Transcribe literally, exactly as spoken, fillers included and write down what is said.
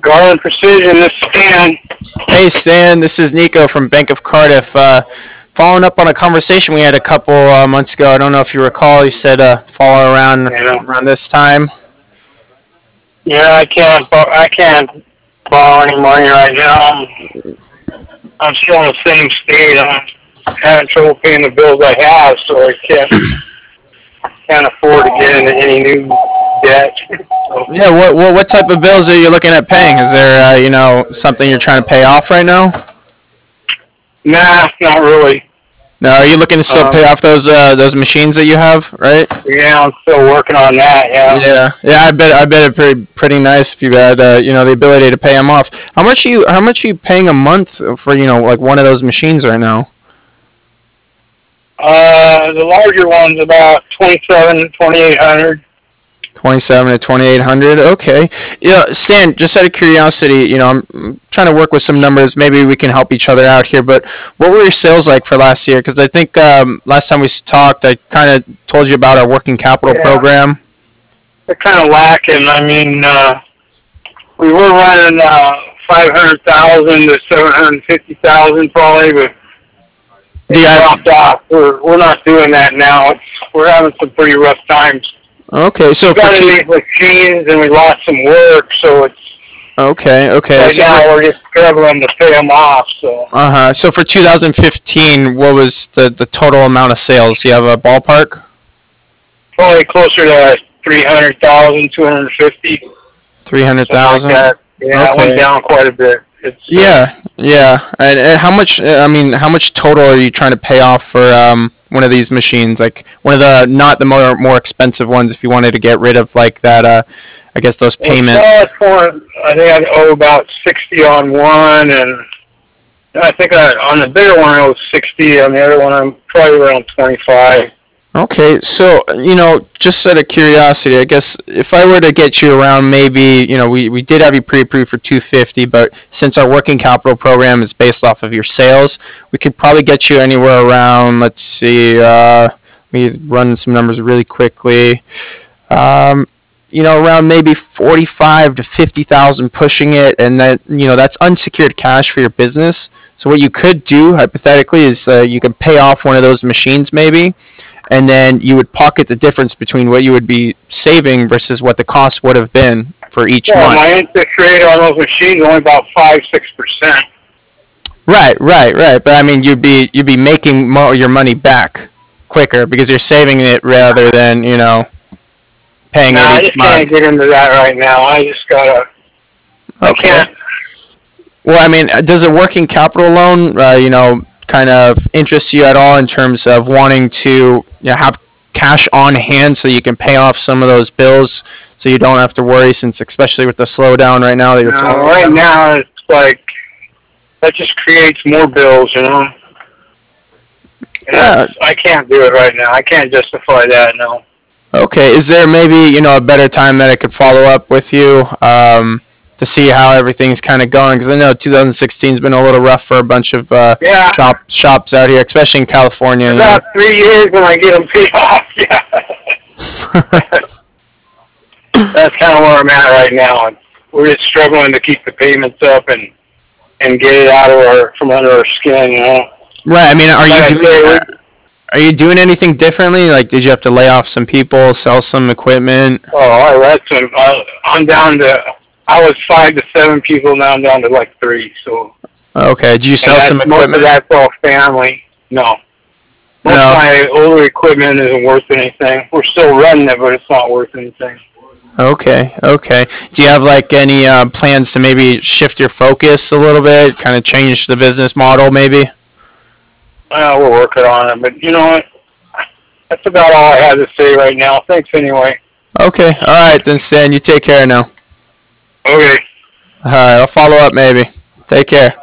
Garland Precision, this is Stan. Hey Stan, this is Nico from Bank of Cardiff. Uh, following up on a conversation we had a couple uh, months ago. I don't know if you recall. You said uh, follow around Yeah. around this time. Yeah, I can't. bo- I can't borrow any money right now. I'm, I'm still in the same state. I'm having trouble paying the bills I have, so I can't can't afford to get into any new debt. So, Yeah. What, what what type of bills are you looking at paying? Is there uh, you know something you're trying to pay off right now? nah, not really. No. Are you looking to still pay Um, off those uh, those machines that you have? Right. yeah, I'm still working on that. Yeah. Yeah. Yeah. I bet I bet it pretty pretty nice if you had uh, you know the ability to pay them off. How much are you how much are you paying a month for you know like one of those machines right now? Uh, the larger one's about twenty-seven, twenty-eight hundred. twenty-seven to twenty-eight hundred. Okay. Yeah, Stan, just out of curiosity, you know, I'm I'm trying to work with some numbers. Maybe we can help each other out here. But what were your sales like for last year? Because I think um, last time we s- talked, I kind of told you about our working capital Yeah, program. they're kind of lacking. I mean, uh, we were running uh, five hundred thousand to seven hundred fifty thousand probably, but Do it you have? dropped off. We're we're not doing that now. It's, we're having some pretty rough times. Okay, We so for got in two. these machines and we lost some work, so it's Okay, okay. right So for now we're just struggling to pay them off. So uh huh. So for two thousand fifteen, what was the the total amount of sales? Do you have a ballpark? probably closer to three hundred thousand, two hundred fifty, Three hundred something like thousand. that. Yeah, it went Okay. down quite a bit. It's uh, Yeah, yeah. And, and how much? uh, I mean, how much total are you trying to pay off for um, one of these machines? Like one of the not the more more expensive ones. If you wanted to get rid of like that, uh, I guess those well, payments. smallest one, I think I owe about sixty on one, and I think I, on the bigger one I owe sixty. On the other one I'm probably around twenty-five. Okay, so you know, just out of curiosity, I guess if I were to get you around, maybe you know, we, we did have you pre-approved for two fifty, but since our working capital program is based off of your sales, we could probably get you anywhere around. Let's see, uh, let me run some numbers really quickly. Um, you know, around maybe forty-five to fifty thousand, pushing it, and that you know that's unsecured cash for your business. So what you could do hypothetically is uh, you could pay off one of those machines maybe, and then you would pocket the difference between what you would be saving versus what the cost would have been for each Well, my month. interest rate on those machines is only about five, six percent. Right, right, right. But I mean, you'd be you'd be making more your money back quicker because you're saving it rather than you know paying Nah, it I each just can't month. get into that right now. I just gotta. I Okay. can't. Well, I mean, does a working capital loan, uh, you know, kind of interest you at all in terms of wanting to you know, have cash on hand so you can pay off some of those bills, so you don't have to worry, since especially with the slowdown right now that you're No, talking right about. now it's like that just creates more bills, you know. And Yeah. that's, I can't do it right now. I can't justify that. No. Okay. Is there maybe you know a better time that I could follow up with you um, to see how everything's kind of going? Because I know twenty sixteen's been a little rough for a bunch of uh, Yeah, shop shops out here, especially in California. You about three years when I get them paid off. Yeah. know. That's kind of where I'm at right now. And we're just struggling to keep the payments up and and get it out of our from under our skin, you know. Right. I mean, are you Like I doing say, uh, we, are you doing anything differently? Like, did you have to lay off some people, sell some equipment? oh, I that's I, I'm down to. I was five to seven people now. I'm down to like three. So, Okay. Did you and sell that's some most of equipment? that's all family. No, most of No. my older equipment isn't worth anything. We're still running it, but it's not worth anything. Okay. Okay. Do you have like any uh, plans to maybe shift your focus a little bit, kind of change the business model, maybe? Well, we're working on it, but you know what? That's about all I have to say right now. Thanks anyway. Okay. All right, then, Stan. You take care now. Okay. All right. I'll follow up maybe. Take care.